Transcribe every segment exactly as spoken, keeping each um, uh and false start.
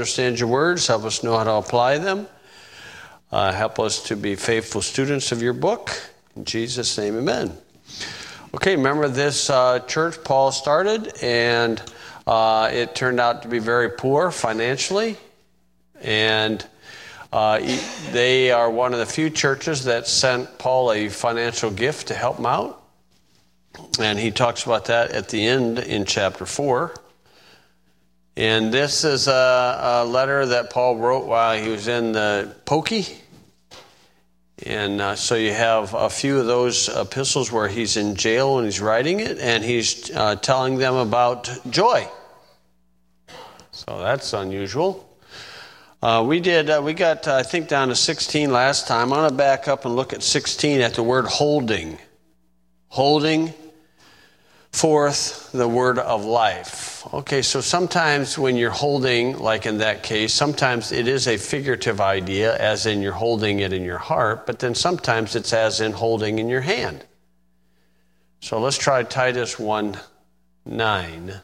understand your words. Help us know how to apply them. Uh, help us to be faithful students of your book. In Jesus' name, amen. Okay, remember this uh, church Paul started, and uh, it turned out to be very poor financially. And uh, they are one of the few churches that sent Paul a financial gift to help him out. And he talks about that at the end in chapter four. And this is a, a letter that Paul wrote while he was in the pokey. And uh, so you have a few of those epistles where he's in jail and he's writing it, and he's uh, telling them about joy. So that's unusual. Uh, we did, uh, we got, uh, I think, down to sixteen last time. I'm going to back up and look at sixteen at the word holding. Holding forth the word of life. Okay, so sometimes when you're holding, like in that case, sometimes it is a figurative idea, as in you're holding it in your heart, but then sometimes it's as in holding in your hand. So let's try Titus one nine.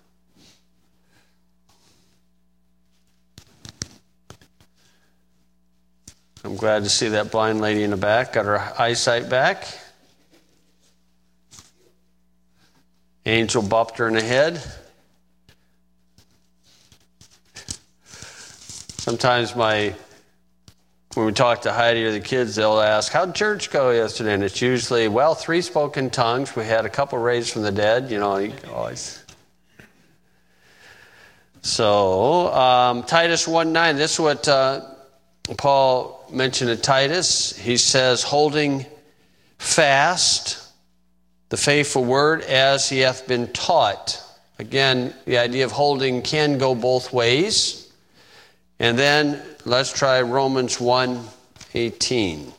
I'm glad to see that blind lady in the back, got her eyesight back. Angel bopped her in the head. Sometimes my, when we talk to Heidi or the kids, they'll ask, how'd church go yesterday? And it's usually, well, three spoken tongues. We had a couple raised from the dead, you know, you always. So, um, Titus one nine, this is what uh, Paul mentioned to Titus. He says, holding fast the faithful word as he hath been taught. Again, the idea of holding can go both ways. And then let's try Romans one eighteen.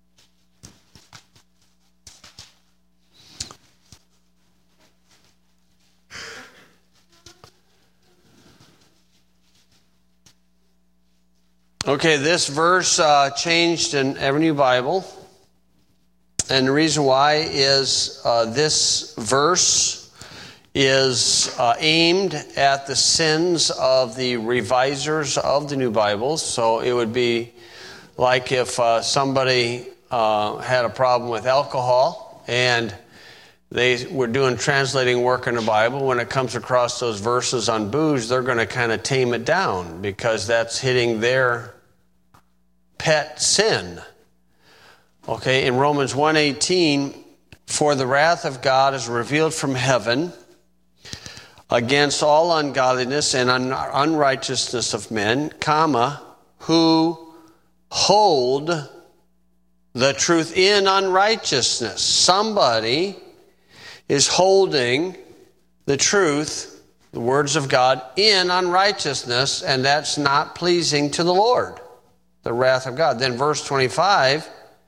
Okay, this verse uh, changed in every new Bible. And the reason why is uh, this verse is uh, aimed at the sins of the revisers of the new Bibles. So it would be like if uh, somebody uh, had a problem with alcohol and they were doing translating work in the Bible. When it comes across those verses on booze, they're going to kind of tame it down because that's hitting their pet sin. Okay, in Romans one eighteen, for the wrath of God is revealed from heaven against all ungodliness and un- unrighteousness of men, comma, who hold the truth in unrighteousness. Somebody is holding the truth, the words of God, in unrighteousness, and that's not pleasing to the Lord, the wrath of God. Then verse twenty-five,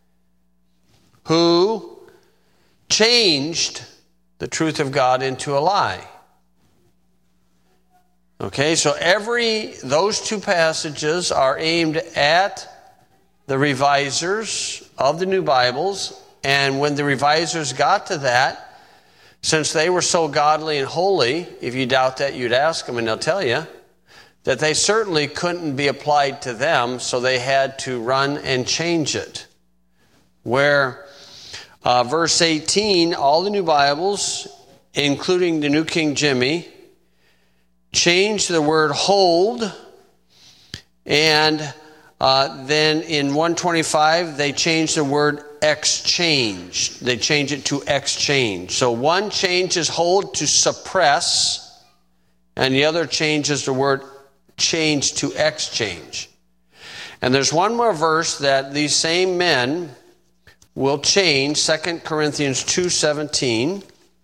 who changed the truth of God into a lie. Okay, so every, those two passages are aimed at the revisers of the new Bibles, and when the revisers got to that, since they were so godly and holy, if you doubt that, you'd ask them and they'll tell you, that they certainly couldn't be applied to them, so they had to run and change it. Where Uh, verse eighteen, all the new Bibles, including the New King Jimmy, changed the word hold, and uh, then in one twenty-five, they changed the word exchange. They change it to exchange. So one changes hold to suppress, and the other changes the word change to exchange. And there's one more verse that these same men will change, Second Corinthians two seventeen.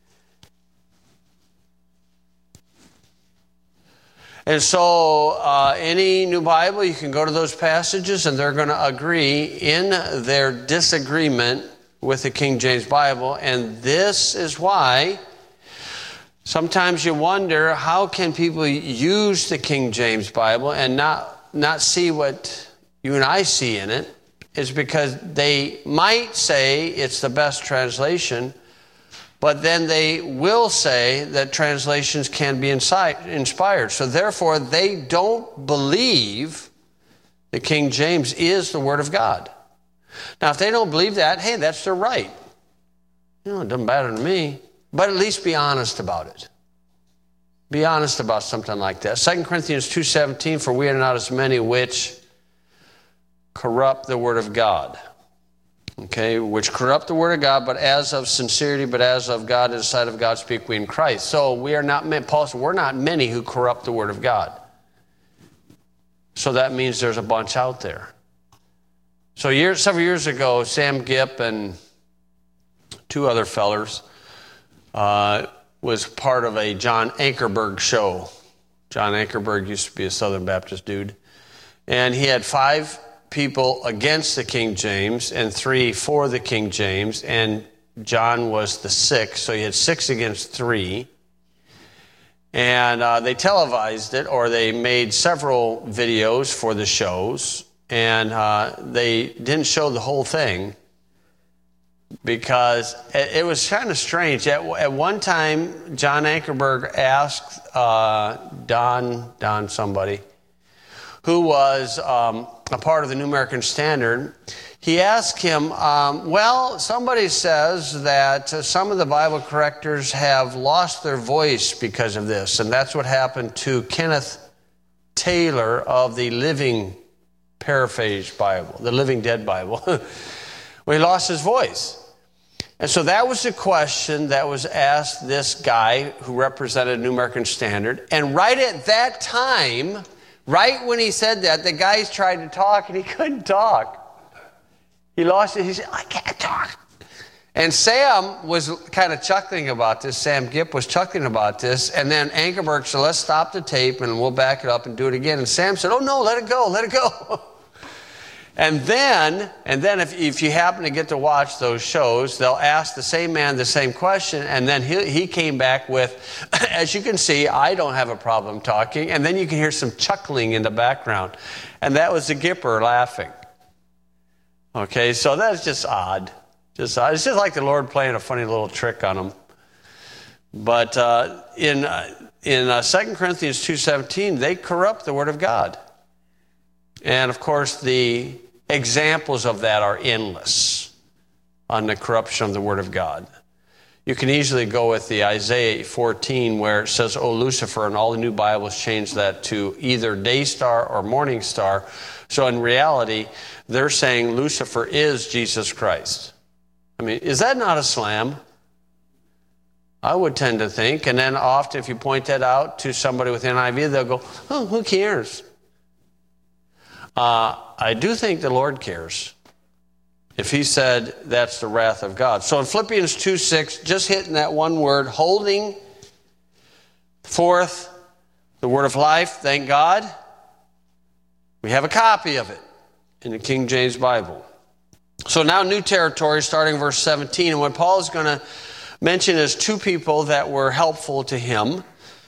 And so uh, any new Bible, you can go to those passages and they're going to agree in their disagreement with the King James Bible. And this is why sometimes you wonder, how can people use the King James Bible and not, not see what you and I see in it? It's because they might say it's the best translation, But then they will say that translations can be insi- inspired. So therefore, they don't believe that King James is the Word of God. Now, if they don't believe that, hey, that's their right. You know, it doesn't matter to me. But at least be honest about it. Be honest about something like that. Second Corinthians two seventeen, for we are not as many which corrupt the Word of God. Okay, which corrupt the Word of God, but as of sincerity, but as of God, in the sight of God, speak we in Christ. So we are not, Paul said, we're not many who corrupt the Word of God. So that means there's a bunch out there. So years, several years ago, Sam Gipp and two other fellers uh, was part of a John Ankerberg show. John Ankerberg used to be a Southern Baptist dude. And he had five people against the King James and three for the King James. And John was the sixth, so he had six against three. And uh, they televised it, or they made several videos for the shows. And uh, they didn't show the whole thing, because it was kind of strange. At, at one time, John Ankerberg asked uh, Don, Don somebody, who was um, a part of the New American Standard, he asked him, um, well, somebody says that uh, some of the Bible correctors have lost their voice because of this, and that's what happened to Kenneth Taylor of the Living Paraphrase Bible, the Living Dead Bible. Well, he lost his voice. And so that was the question that was asked this guy who represented New American Standard. And right at that time, right when he said that, the guys tried to talk and he couldn't talk. He lost it. He said, I can't talk. And Sam was kind of chuckling about this. Sam Gipp was chuckling about this. And then Ankerberg said, let's stop the tape and we'll back it up and do it again. And Sam said, oh, no, let it go, let it go. And then, and then if, if you happen to get to watch those shows, they'll ask the same man the same question, and then he, he came back with, as you can see, I don't have a problem talking, and then you can hear some chuckling in the background. And that was the Gipper laughing. Okay, so that's just odd. Just odd. It's just like the Lord playing a funny little trick on them. But uh, in, uh, in uh, Second Corinthians two seventeen, they corrupt the Word of God. And, of course, the examples of that are endless on the corruption of the Word of God. You can easily go with the Isaiah fourteen where it says, O Lucifer, and all the new Bibles change that to either day star or morning star. So in reality, they're saying Lucifer is Jesus Christ. I mean, is that not a slam? I would tend to think. And then often if you point that out to somebody with N I V, they'll go, oh, who cares? Uh, I do think the Lord cares. If he said that's the wrath of God. So in Philippians two six, just hitting that one word, holding forth the word of life, thank God. We have a copy of it in the King James Bible. So now new territory, starting verse seventeen. And what Paul is going to mention is two people that were helpful to him.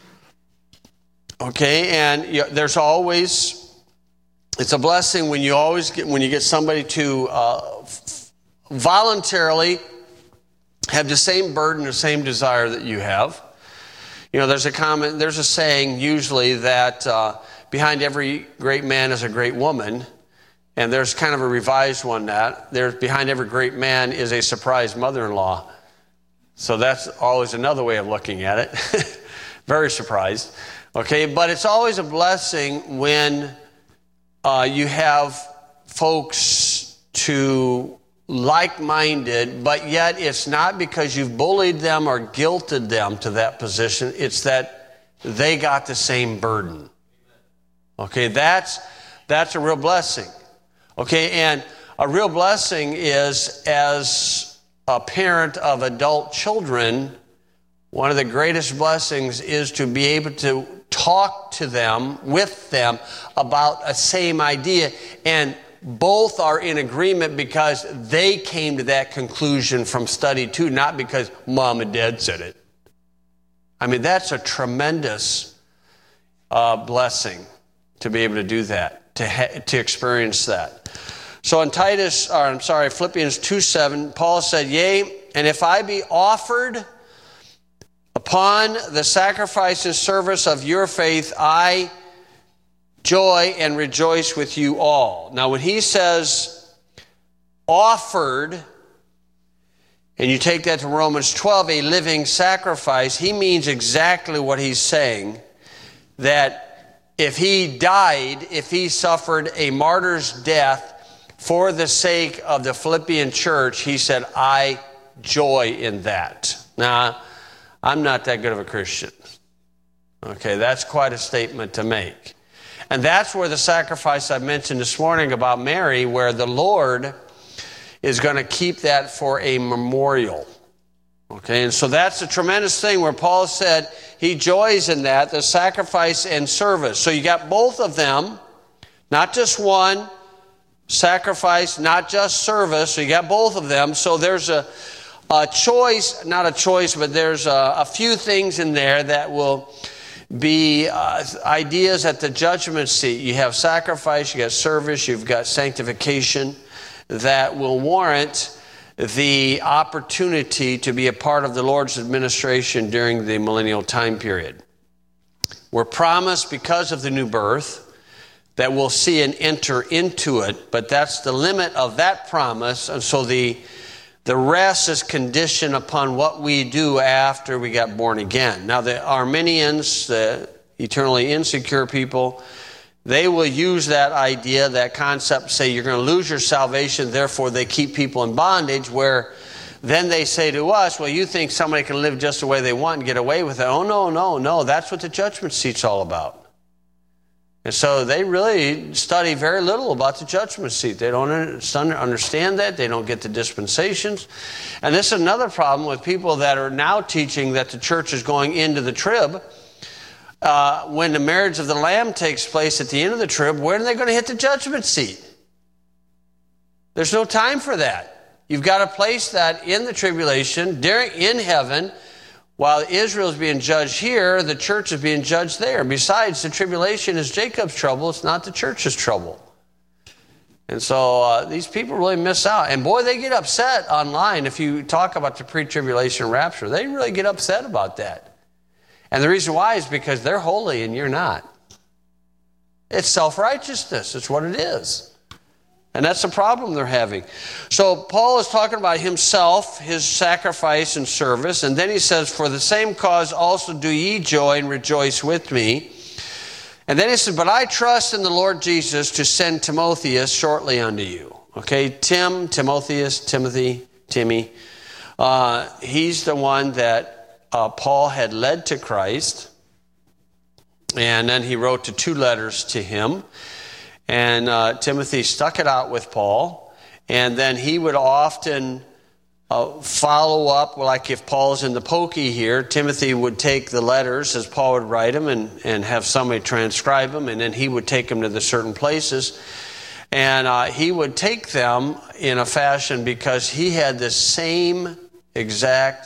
Okay, and there's always... It's a blessing when you always get when you get somebody to uh, voluntarily have the same burden, the same desire that you have. You know, there's a comment, there's a saying usually that uh, behind every great man is a great woman, and there's kind of a revised one that there's behind every great man is a surprise mother-in-law. So that's always another way of looking at it. Very surprised. Okay, but it's always a blessing when Uh, you have folks to like-minded, but yet it's not because you've bullied them or guilted them to that position. It's that they got the same burden. Okay, that's that's a real blessing. Okay, and a real blessing is, as a parent of adult children, one of the greatest blessings is to be able to talk to them, with them, about a same idea. And both are in agreement because they came to that conclusion from study too, not because mom and dad said it. I mean, that's a tremendous uh, blessing to be able to do that, to ha- to experience that. So in Titus, or I'm sorry, Philippians two seven, Paul said, yea, and if I be offered Upon the sacrifice and service of your faith, I joy and rejoice with you all. Now, when he says offered, and you take that to Romans twelve, a living sacrifice, he means exactly what he's saying, that if he died, if he suffered a martyr's death for the sake of the Philippian church, he said, I joy in that. Now, I'm not that good of a Christian. Okay, that's quite a statement to make. And that's where the sacrifice I mentioned this morning about Mary, where the Lord is going to keep that for a memorial. Okay, and so that's a tremendous thing where Paul said he joys in that, the sacrifice and service. So you got both of them, not just one, sacrifice, not just service. So you got both of them. So there's a, a choice, not a choice, but there's a, a few things in there that will be uh, ideas at the judgment seat. You have sacrifice, you got service, you've got sanctification that will warrant the opportunity to be a part of the Lord's administration during the millennial time period. We're promised because of the new birth that we'll see and enter into it, but that's the limit of that promise, and so the the rest is conditioned upon what we do after we got born again. Now, the Arminians, the eternally insecure people, they will use that idea, that concept, say you're going to lose your salvation, therefore they keep people in bondage, where then they say to us, well, you think somebody can live just the way they want and get away with it. Oh, no, no, no, that's what the judgment seat's all about. And so they really study very little about the judgment seat. They don't understand that. They don't get the dispensations. And this is another problem with people that are now teaching that the church is going into the trib. Uh, when the marriage of the Lamb takes place at the end of the trib, when are they going to hit the judgment seat? There's no time for that. You've got to place that in the tribulation, during, in heaven. While Israel is being judged here, the church is being judged there. Besides, the tribulation is Jacob's trouble. It's not the church's trouble. And so uh, these people really miss out. And boy, they get upset online if you talk about the pre-tribulation rapture. They really get upset about that. And the reason why is because they're holy and you're not. It's self-righteousness. It's what it is. And that's the problem they're having. So Paul is talking about himself, his sacrifice and service. And then he says, for the same cause also do ye joy and rejoice with me. And then he says, but I trust in the Lord Jesus to send Timotheus shortly unto you. Okay, Tim, Timotheus, Timothy, Timmy. Uh, he's the one that uh, Paul had led to Christ. And then he wrote the two letters to him. And uh, Timothy stuck it out with Paul. And then he would often uh, follow up, like if Paul's in the pokey here, Timothy would take the letters as Paul would write them and, and have somebody transcribe them. And then he would take them to the certain places. And uh, he would take them in a fashion because he had the same exact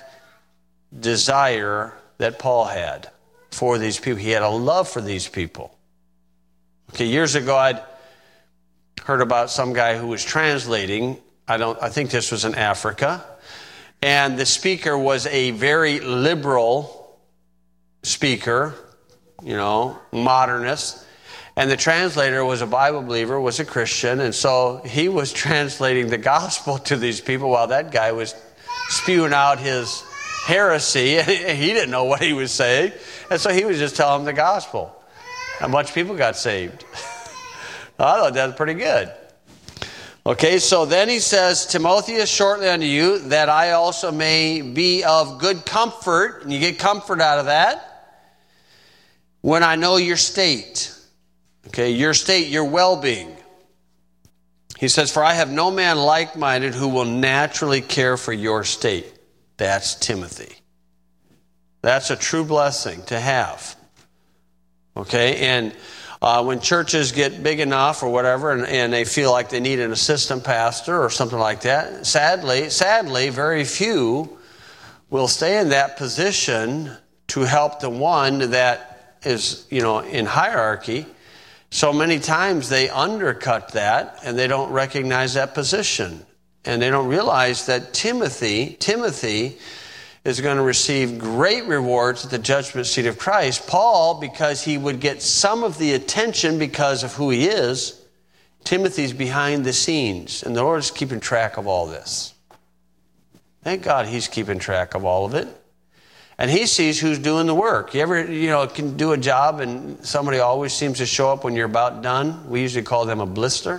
desire that Paul had for these people. He had a love for these people. Okay, years ago I'd heard about some guy who was translating. I don't. I think this was in Africa. And the speaker was a very liberal speaker, you know, modernist. And the translator was a Bible believer, was a Christian. And so he was translating the gospel to these people while that guy was spewing out his heresy. He didn't know what he was saying. And so he was just telling them the gospel. A bunch of people got saved. I thought that was pretty good. Okay, so then he says, Timotheus, shortly unto you, that I also may be of good comfort, and you get comfort out of that, when I know your state. Okay, your state, your well-being. He says, for I have no man like-minded who will naturally care for your state. That's Timothy. That's a true blessing to have. Okay, and uh, when churches get big enough or whatever, and, and they feel like they need an assistant pastor or something like that, sadly, sadly, very few will stay in that position to help the one that is, you know, in hierarchy. So many times they undercut that and they don't recognize that position. And they don't realize that Timothy, Timothy is going to receive great rewards at the judgment seat of Christ. Paul, because he would get some of the attention because of who he is, Timothy's behind the scenes, and the Lord's keeping track of all this. Thank God he's keeping track of all of it. And he sees who's doing the work. You ever, you know, can do a job and somebody always seems to show up when you're about done? We usually call them a blister.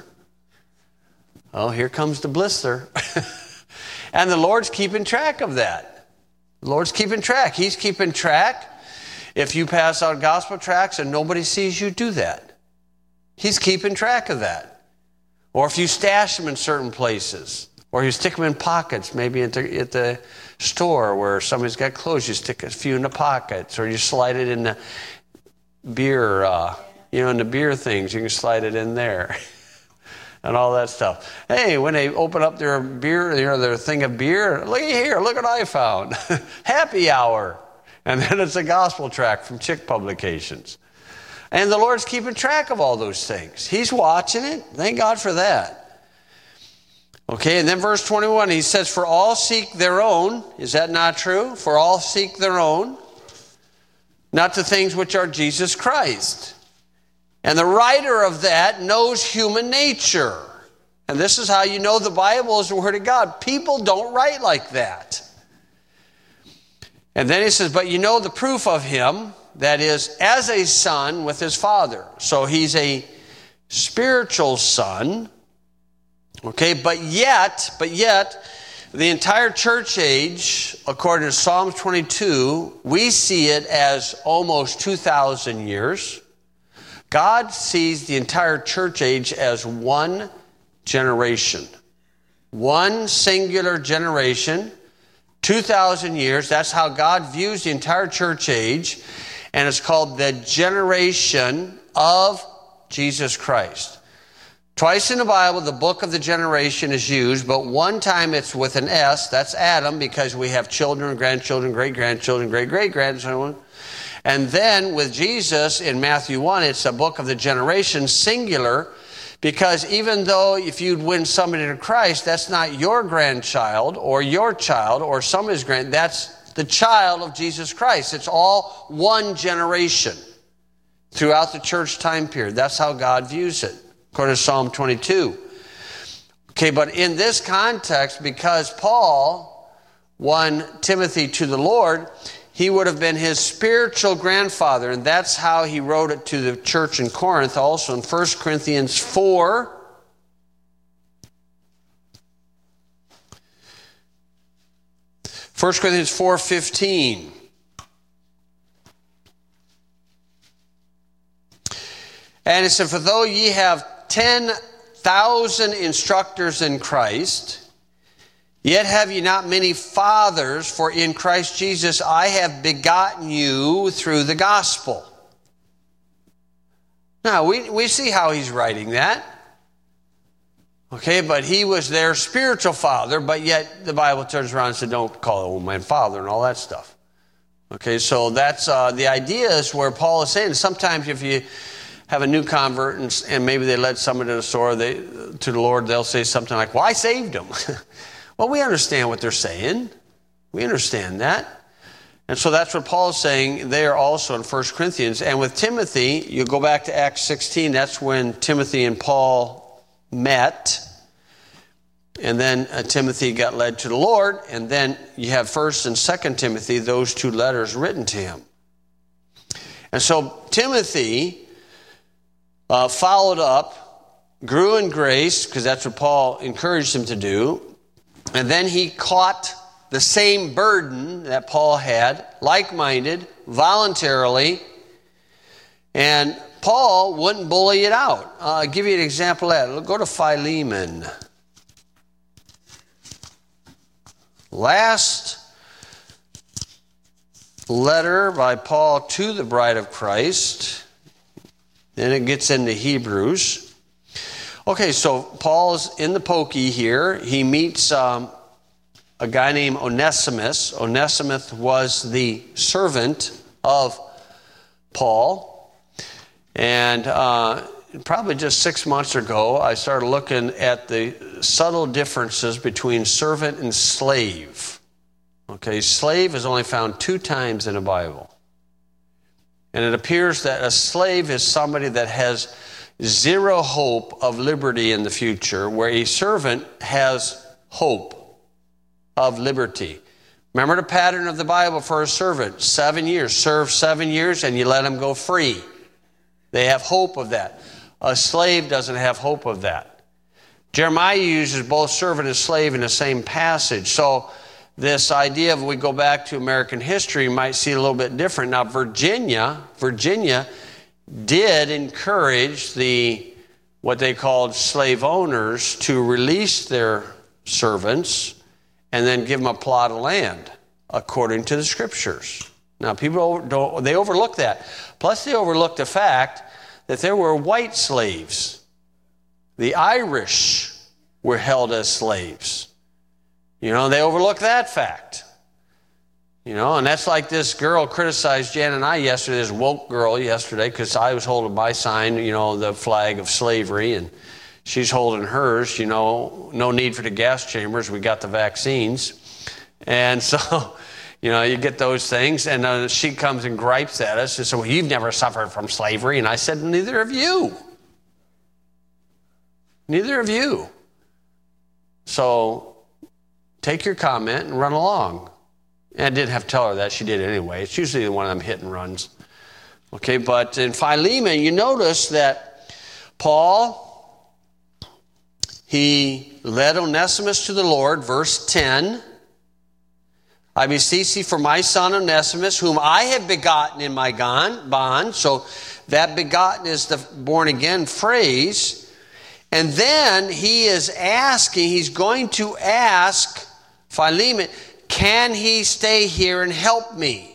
Oh, here comes the blister. And the Lord's keeping track of that. The Lord's keeping track. He's keeping track. If you pass out gospel tracts and nobody sees you do that, he's keeping track of that. Or if you stash them in certain places, or you stick them in pockets, maybe at the, at the store where somebody's got clothes, you stick a few in the pockets, or you slide it in the beer, uh, you know, in the beer things, you can slide it in there. And all that stuff. Hey, when they open up their beer, you know, their thing of beer, look here, look what I found. Happy hour. And then it's a gospel tract from Chick Publications. And the Lord's keeping track of all those things. He's watching it. Thank God for that. Okay, and then verse twenty-one, he says, for all seek their own. Is that not true? For all seek their own, not the things which are Jesus Christ. And the writer of that knows human nature. And this is how you know the Bible is the Word of God. People don't write like that. And then he says, but you know the proof of him, that is, as a son with his father. So he's a spiritual son. Okay, but yet, but yet, the entire church age, according to Psalm twenty-two, we see it as almost two thousand years. God sees the entire church age as one generation. One singular generation, two thousand years. That's how God views the entire church age. And it's called the generation of Jesus Christ. Twice in the Bible, the book of the generation is used, but one time it's with an S. That's Adam, because we have children, grandchildren, great-grandchildren, great-great-grandchildren. And then with Jesus in Matthew one, it's a book of the generation, singular, because even though if you'd win somebody to Christ, that's not your grandchild or your child or somebody's grand, that's the child of Jesus Christ. It's all one generation throughout the church time period. That's how God views it, according to Psalm twenty-two. Okay, but in this context, because Paul won Timothy to the Lord, he would have been his spiritual grandfather, and that's how he wrote it to the church in Corinth, also in First Corinthians four. First Corinthians four fifteen. And it said, for though ye have ten thousand instructors in Christ, yet have ye not many fathers, for in Christ Jesus I have begotten you through the gospel. Now, we, we see how he's writing that. Okay, but he was their spiritual father, but yet the Bible turns around and said, don't call the old man father and all that stuff. Okay, so that's uh, the idea is where Paul is saying, sometimes if you have a new convert and, and maybe they led someone to the store, they, to the Lord, they'll say something like, well, I saved him. Well, we understand what they're saying. We understand that. And so that's what Paul's saying there also in First Corinthians. And with Timothy, you go back to Acts sixteen, that's when Timothy and Paul met. And then uh, Timothy got led to the Lord. And then you have First and Second Timothy, those two letters written to him. And so Timothy uh, followed up, grew in grace, because that's what Paul encouraged him to do. And then he caught the same burden that Paul had, like-minded, voluntarily. And Paul wouldn't bully it out. Uh, I'll give you an example of that. Go to Philemon. Last letter by Paul to the bride of Christ. Then it gets into Hebrews. Okay, so Paul's in the pokey here. He meets um, a guy named Onesimus. Onesimus was the servant of Paul. And uh, probably just six months ago, I started looking at the subtle differences between servant and slave. Okay, slave is only found two times in the Bible. And it appears that a slave is somebody that has zero hope of liberty in the future, where a servant has hope of liberty. Remember the pattern of the Bible for a servant. Seven years. Serve seven years and you let him go free. They have hope of that. A slave doesn't have hope of that. Jeremiah uses both servant and slave in the same passage. So this idea of we go back to American history, you might see a little bit different. Now Virginia, Virginia did encourage the what they called slave owners to release their servants and then give them a plot of land according to the scriptures. Now people don't, they overlook that. Plus they overlook the fact that there were white slaves. The Irish were held as slaves. You know, they overlook that fact. You know, and that's like this girl criticized Jan and I yesterday, this woke girl yesterday, because I was holding my sign, you know, the flag of slavery, and she's holding hers, you know, no need for the gas chambers, we got the vaccines. And so, you know, you get those things, and uh, she comes and gripes at us and says, well, you've never suffered from slavery. And I said, neither have you. Neither of you. So take your comment and run along. And I didn't have to tell her that. She did anyway. It's usually one of them hit and runs. Okay, but in Philemon, you notice that Paul, he led Onesimus to the Lord, verse ten. I beseech thee for my son Onesimus, whom I have begotten in my bond. So that begotten is the born again phrase. And then he is asking, he's going to ask Philemon, can he stay here and help me?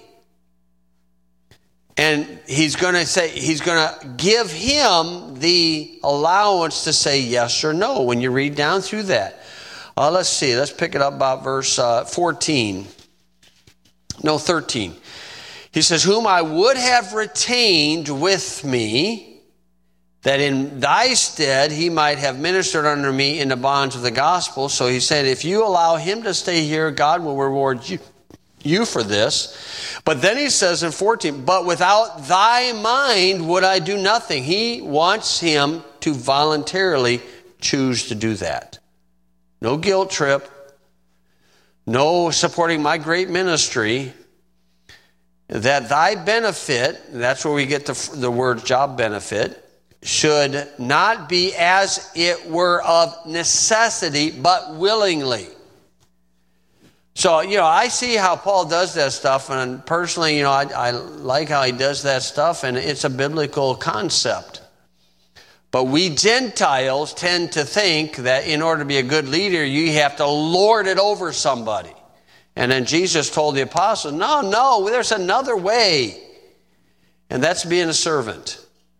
And he's going to say, he's going to give him the allowance to say yes or no when you read down through that. Uh, let's see, let's pick it up about verse uh, fourteen. No, thirteen. He says, whom I would have retained with me, that in thy stead he might have ministered under me in the bonds of the gospel. So he said, if you allow him to stay here, God will reward you, you for this. But then he says in fourteen, but without thy mind would I do nothing. He wants him to voluntarily choose to do that. No guilt trip. No supporting my great ministry. That thy benefit, that's where we get the, the word job benefit, should not be as it were of necessity, but willingly. So, you know, I see how Paul does that stuff, and personally, you know, I, I like how he does that stuff, and it's a biblical concept. But we Gentiles tend to think that in order to be a good leader, you have to lord it over somebody. And then Jesus told the apostles, no, no, there's another way. And that's being a servant.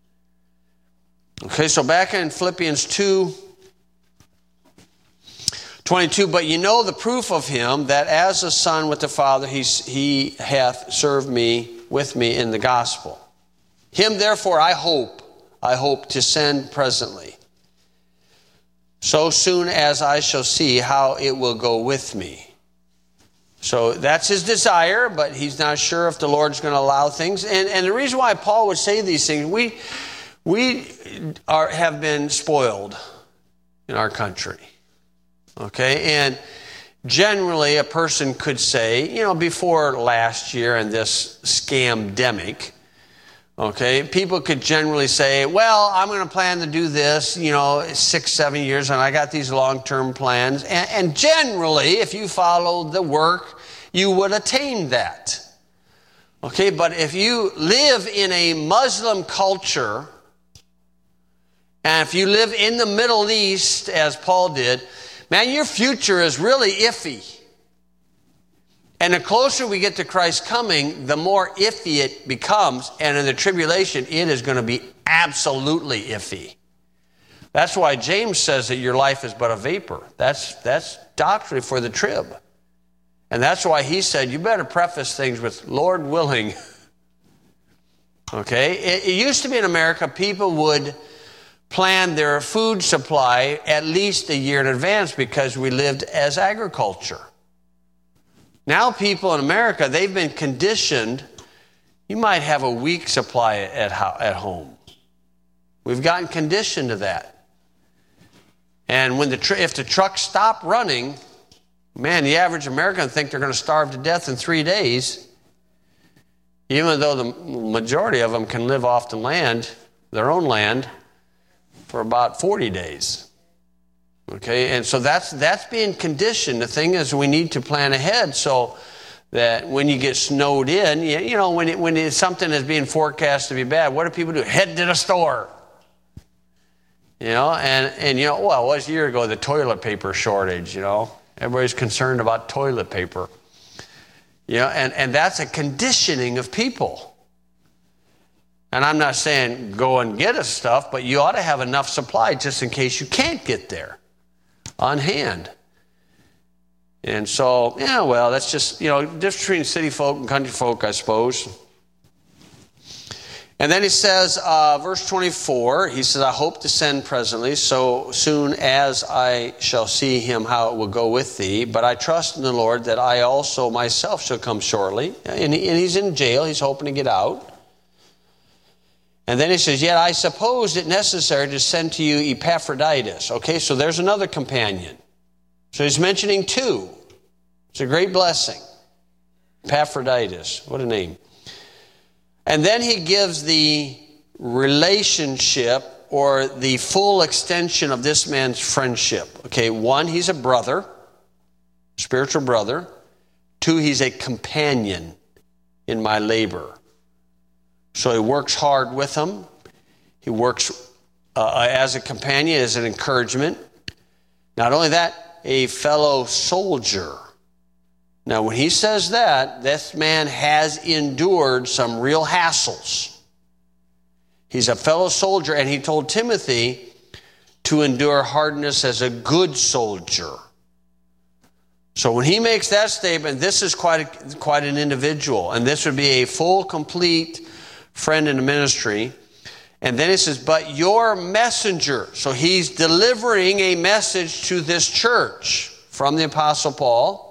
Okay, so back in Philippians two twenty-two, but you know the proof of him, that as a son with the Father, he, he hath served me with me in the gospel. Him therefore I hope, I hope to send presently, so soon as I shall see how it will go with me. So that's his desire, but he's not sure if the Lord's going to allow things. And, and the reason why Paul would say these things, we... We are, have been spoiled in our country, okay? And generally a person could say, you know, before last year and this scamdemic, okay, people could generally say, well, I'm going to plan to do this, you know, six, seven years, and I got these long-term plans. And, and generally, if you followed the work, you would attain that, okay? But if you live in a Muslim culture, and if you live in the Middle East, as Paul did, man, your future is really iffy. And the closer we get to Christ's coming, the more iffy it becomes. And in the tribulation, it is going to be absolutely iffy. That's why James says that your life is but a vapor. That's, that's doctrine for the trib. And that's why he said, you better preface things with, Lord willing. Okay? It, it used to be in America, people would plan their food supply at least a year in advance because we lived as agriculture. Now people in America, they've been conditioned. You might have a week supply at, at home. We've gotten conditioned to that. And when the tr- if the trucks stop running, man, the average American think they're going to starve to death in three days, even though the majority of them can live off the land, their own land, for about forty days. Okay, and so that's that's being conditioned. The thing is, we need to plan ahead so that when you get snowed in, you, you know, when it, when it, something is being forecast to be bad, what do people do? Head to the store. You know, and, and you know, well, it was a year ago, the toilet paper shortage, you know. Everybody's concerned about toilet paper. You know, and, and that's a conditioning of people. And I'm not saying go and get us stuff, but you ought to have enough supply just in case you can't get there on hand. And so, yeah, well, that's just, you know, difference between city folk and country folk, I suppose. And then he says, uh, verse twenty-four, he says, I hope to send presently, so soon as I shall see him how it will go with thee. But I trust in the Lord that I also myself shall come shortly. And, he, and he's in jail. He's hoping to get out. And then he says, yet I supposed it necessary to send to you Epaphroditus. Okay, so there's another companion. So he's mentioning two. It's a great blessing. Epaphroditus. What a name. And then he gives the relationship or the full extension of this man's friendship. Okay, one, he's a brother, spiritual brother. Two, he's a companion in my labor. So he works hard with him. He works uh, as a companion, as an encouragement. Not only that, a fellow soldier. Now, when he says that, this man has endured some real hassles. He's a fellow soldier, and he told Timothy to endure hardness as a good soldier. So when he makes that statement, this is quite a, quite an individual, and this would be a full, complete friend in the ministry. And then he says, but your messenger. So he's delivering a message to this church from the Apostle Paul.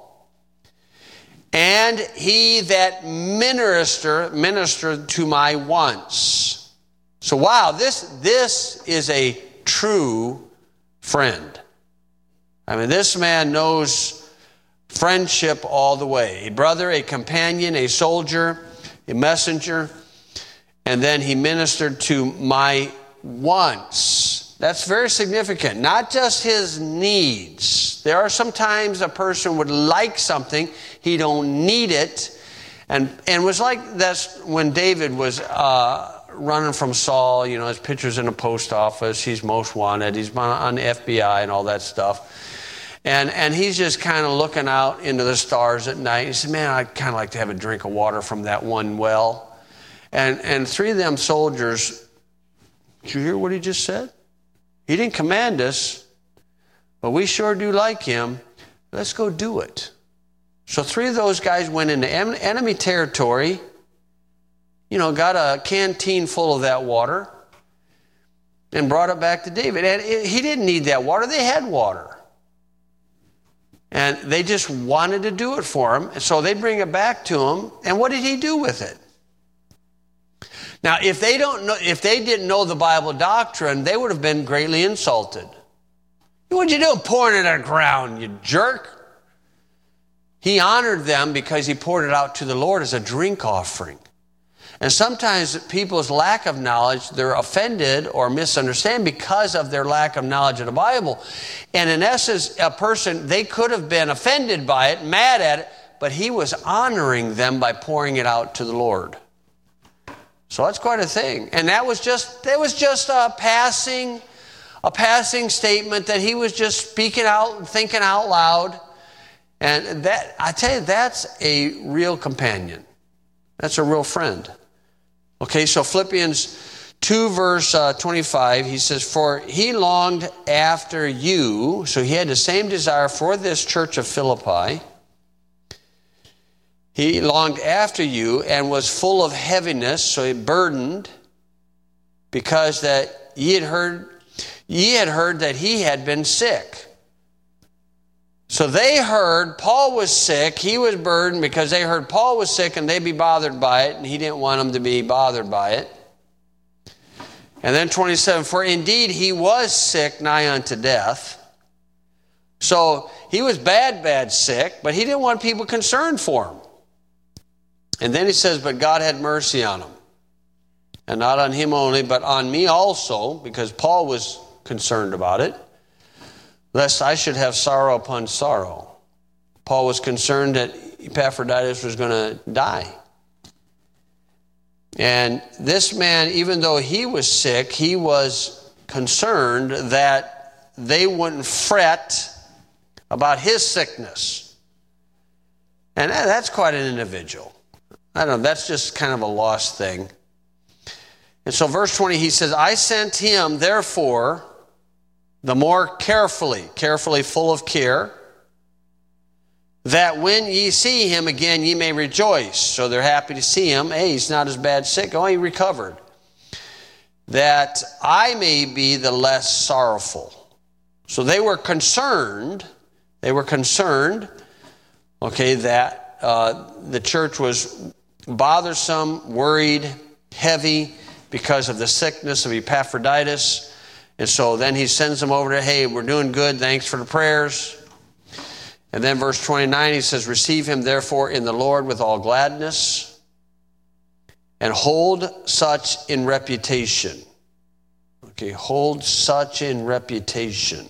And he that minister, ministered to my wants. So wow, this, this is a true friend. I mean, this man knows friendship all the way. A brother, a companion, a soldier, a messenger. And then he ministered to my wants. That's very significant. Not just his needs. There are sometimes a person would like something, he don't need it. And and it was like that's when David was uh, running from Saul, you know, his picture's in the post office, he's most wanted, he's on the F B I and all that stuff. And and he's just kind of looking out into the stars at night. He said, man, I'd kind of like to have a drink of water from that one well. And and three of them soldiers, did you hear what he just said? He didn't command us, but we sure do like him. Let's go do it. So three of those guys went into enemy territory, you know, got a canteen full of that water and brought it back to David. And it, he didn't need that water. They had water. And they just wanted to do it for him. So they bring it back to him. And what did he do with it? Now, if they don't know, if they didn't know the Bible doctrine, they would have been greatly insulted. What'd you do pouring it on the ground, you jerk? He honored them because he poured it out to the Lord as a drink offering. And sometimes people's lack of knowledge, they're offended or misunderstand because of their lack of knowledge of the Bible. And in essence, a person, they could have been offended by it, mad at it, but he was honoring them by pouring it out to the Lord. So that's quite a thing. And that was just, that was just a passing, a passing statement that he was just speaking out, thinking out loud. And that, I tell you, that's a real companion. That's a real friend. Okay, so Philippians two, verse uh, twenty-five, he says, for he longed after you, so he had the same desire for this church of Philippi. He longed after you and was full of heaviness, so he burdened, because that ye had heard, ye had heard that he had been sick. So they heard Paul was sick. He was burdened because they heard Paul was sick and they'd be bothered by it, and he didn't want them to be bothered by it. And then twenty-seven, for indeed he was sick nigh unto death. So he was bad, bad sick, but he didn't want people concerned for him. And then he says, but God had mercy on him. And not on him only, but on me also, because Paul was concerned about it, lest I should have sorrow upon sorrow. Paul was concerned that Epaphroditus was going to die. And this man, even though he was sick, he was concerned that they wouldn't fret about his sickness. And that's quite an individual. I don't know, that's just kind of a lost thing. And so verse twenty, he says, I sent him, therefore, the more carefully, carefully full of care, that when ye see him again, ye may rejoice. So they're happy to see him. Hey, he's not as bad sick. Oh, he recovered. That I may be the less sorrowful. So they were concerned, they were concerned, okay, that uh, the church was bothersome, worried, heavy because of the sickness of Epaphroditus. And so then he sends them over to, hey, we're doing good, thanks for the prayers. And then verse twenty-nine, he says, receive him therefore in the Lord with all gladness, and hold such in reputation. Okay, hold such in reputation.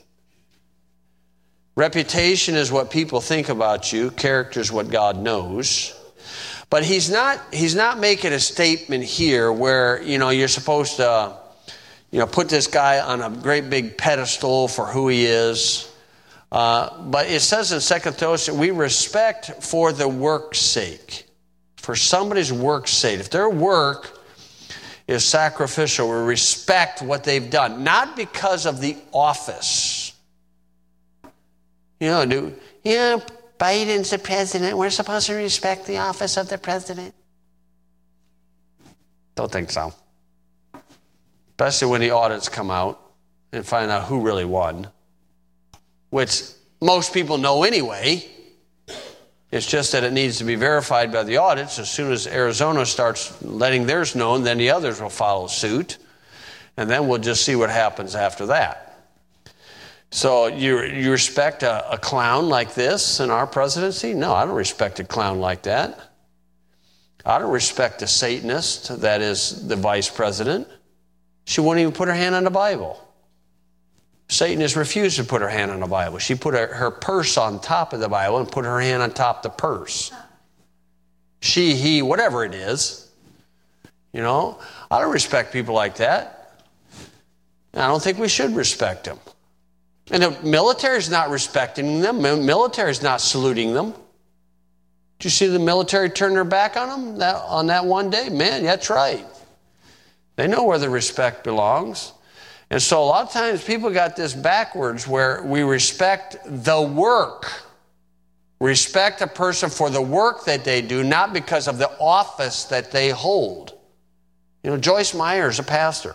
Reputation is what people think about you. Character is what God knows. But he's not, he's not making a statement here where, you know, you're supposed to, you know, put this guy on a great big pedestal for who he is. Uh, but it says in Second Thessalonians, we respect for the work's sake. For somebody's work's sake. If their work is sacrificial, we respect what they've done. Not because of the office. You know, do, you know, Biden's the president. We're supposed to respect the office of the president. Don't think so. Especially when the audits come out and find out who really won. Which most people know anyway. It's just that it needs to be verified by the audits. As soon as Arizona starts letting theirs known, then the others will follow suit. And then we'll just see what happens after that. So you, you respect a, a clown like this in our presidency? No, I don't respect a clown like that. I don't respect a Satanist that is the vice president. She wouldn't even put her hand on the Bible. Satan has refused to put her hand on the Bible. She put her, her purse on top of the Bible and put her hand on top of the purse. She, he, whatever it is. You know, I don't respect people like that. I don't think we should respect them. And the military is not respecting them. The military is not saluting them. Did you see the military turn their back on them that, on that one day? Man, that's right. They know where the respect belongs. And so a lot of times people got this backwards where we respect the work. Respect a person for the work that they do, not because of the office that they hold. You know, Joyce Meyer is a pastor.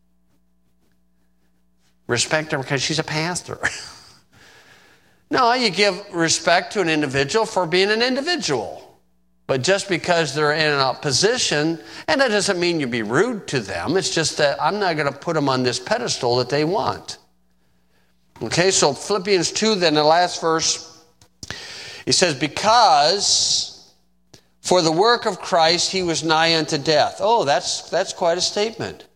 Respect her because she's a pastor. No, you give respect to an individual for being an individual. But just because they're in a position, and that doesn't mean you be rude to them. It's just that I'm not going to put them on this pedestal that they want. Okay, so Philippians two, then the last verse, he says, because for the work of Christ he was nigh unto death. Oh, that's, that's quite a statement.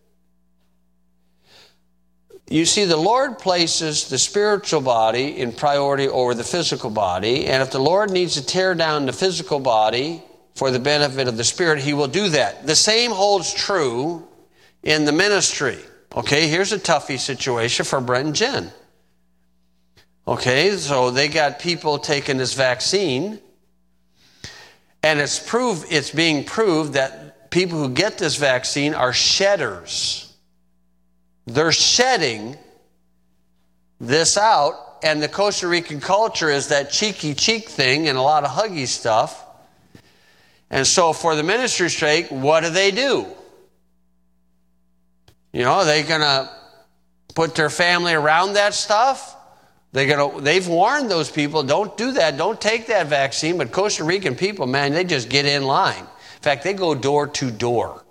You see, the Lord places the spiritual body in priority over the physical body. And if the Lord needs to tear down the physical body for the benefit of the spirit, he will do that. The same holds true in the ministry. Okay, here's a toughie situation for Brent and Jen. Okay, so they got people taking this vaccine. And it's proved, it's being proved that people who get this vaccine are shedders. They're shedding this out, and the Costa Rican culture is that cheeky cheek thing and a lot of huggy stuff. And so for the ministry's sake, what do they do? You know, are they going to put their family around that stuff? They're gonna, they've warned those people, don't do that, don't take that vaccine. But Costa Rican people, man, they just get in line. In fact, they go door to door.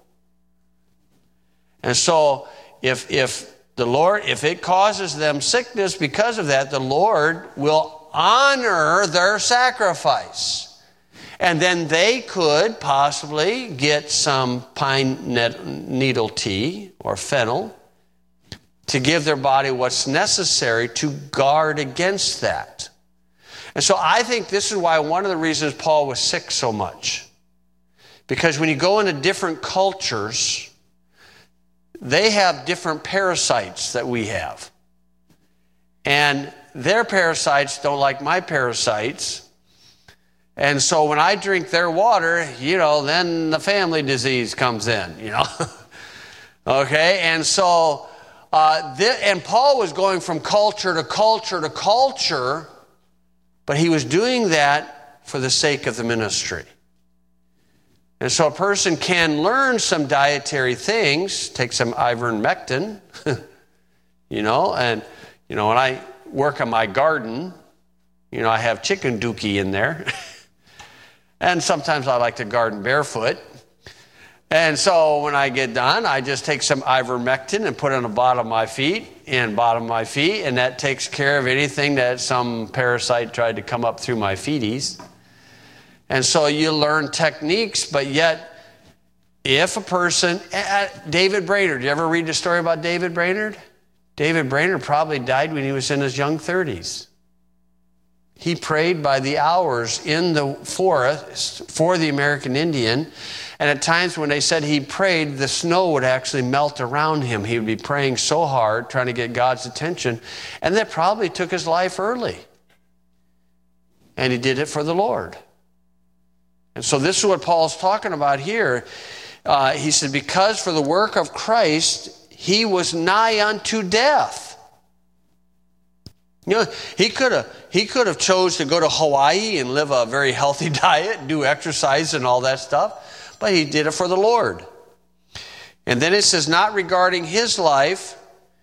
And so if if the Lord, if it causes them sickness because of that, the Lord will honor their sacrifice. And then they could possibly get some pine needle tea or fennel to give their body what's necessary to guard against that. And so I think this is why one of the reasons Paul was sick so much. Because when you go into different cultures, they have different parasites that we have. And their parasites don't like my parasites. And so when I drink their water, you know, then the family disease comes in, you know. Okay, and so, uh, th- and Paul was going from culture to culture to culture, but he was doing that for the sake of the ministry. And so a person can learn some dietary things, take some ivermectin, you know, and, you know, when I work on my garden, you know, I have chicken dookie in there. And sometimes I like to garden barefoot. And so when I get done, I just take some ivermectin and put it on the bottom of my feet and bottom of my feet, and that takes care of anything that some parasite tried to come up through my feeties. And so you learn techniques, but yet if a person, David Brainerd, you ever read the story about David Brainerd? David Brainerd probably died when he was in his young thirties. He prayed by the hours in the forest for the American Indian. And at times when they said he prayed, the snow would actually melt around him. He would be praying so hard, trying to get God's attention. And that probably took his life early. And he did it for the Lord. And so this is what Paul's talking about here. Uh, he said, because for the work of Christ, he was nigh unto death. You know, he could have he could have chose to go to Hawaii and live a very healthy diet, do exercise and all that stuff, but he did it for the Lord. And then it says, not regarding his life,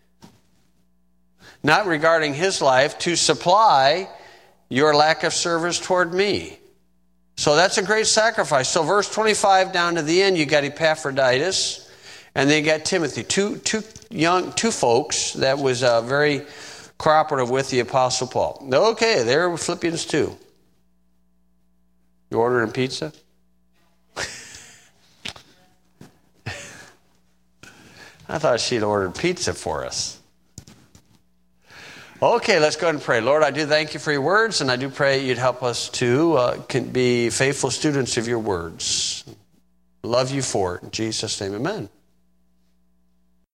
not regarding his life, to supply your lack of service toward me. So that's a great sacrifice. So verse twenty-five down to the end, you got Epaphroditus, and then you got Timothy, two two young two folks that was uh, very cooperative with the Apostle Paul. Okay, there were Philippians two. You ordering pizza? I thought she'd ordered pizza for us. Okay, let's go ahead and pray. Lord, I do thank you for your words, and I do pray you'd help us to uh, can be faithful students of your words. Love you for it. In Jesus' name, amen.